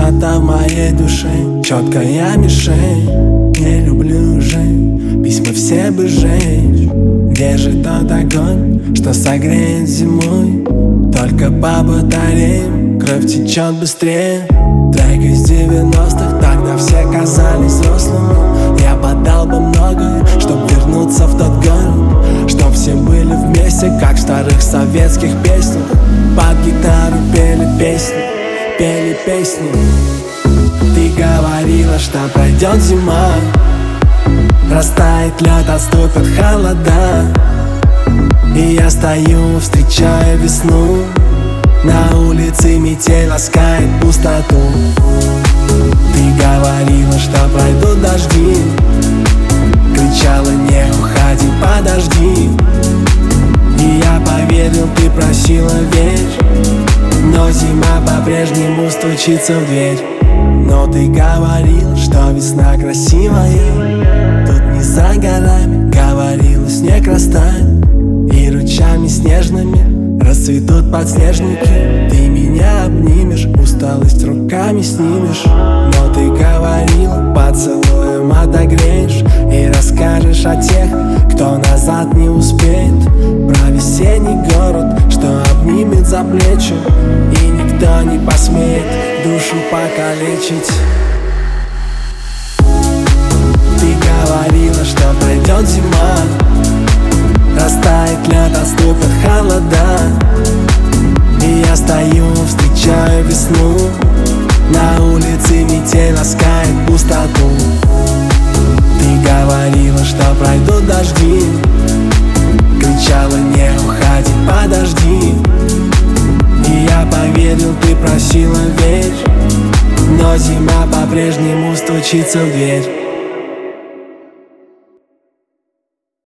пустота в моей душе, четкая мишень. Не люблю уже письма все бы сжечь. Где же тот огонь, что согреет зимой? Только по батареям кровь течет быстрее. Трек из 90-х, тогда все казались взрослыми. Я подал бы многое, чтоб вернуться в тот город, чтоб все были вместе, как в старых советских песнях. Под гитару пели песни. Ты говорила, что пройдет зима, растает лед, отступят холода. И я стою, встречаю весну. На улице метель ласкает пустоту. Ты говорила, что пройдут дожди, кричала: не уходи, подожди. И я поверил, ты просила верь, но зима по-прежнему стучится в дверь. Но ты говорил, что весна красивая, тут не за горами, говорила, снег растает, и ручьями снежными расцветут подснежники. Ты меня обнимешь, усталость руками снимешь. Но ты говорила, поцелуем отогреешь и расскажешь о тех, кто назад не успеет. Про весенний город, что обнимет за плечи, и никто не посмеет душу покалечить. Ты говорила, что пройдет зима, растает лед, отступят холода. И я стою, встречаю весну. На улице метель ласкает пустоту. Ты говорила, что пройдут дожди, кричала: не уходи, подожди. И я поверил, ты просила верь, но зима по-прежнему стучится в дверь.